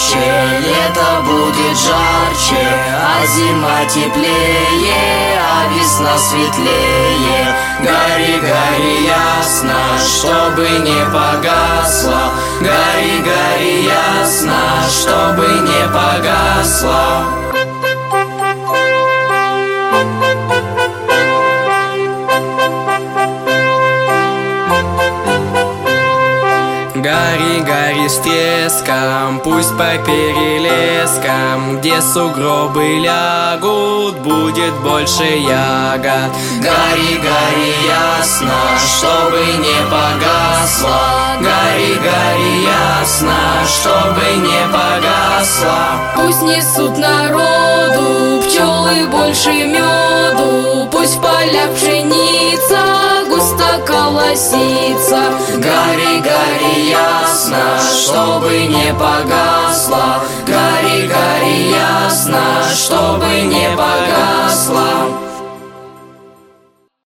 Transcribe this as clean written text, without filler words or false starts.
лето будет жарче, а зима теплее, а весна светлее. Гори, гори ясно, чтобы не погасло. Гори, гори ясно, чтобы не погасло. Гори, гори с треском, пусть по перелескам, где сугробы лягут, будет больше ягод. Гори, гори ясно, чтобы не погасло. Гори, гори ясно, чтобы не погасло. Пусть несут народу пчелы больше меду, пусть в полях пшеница густо колосится. Гори, гори ясно, чтобы не погасло. Гори, гори ясно, чтобы не погасло.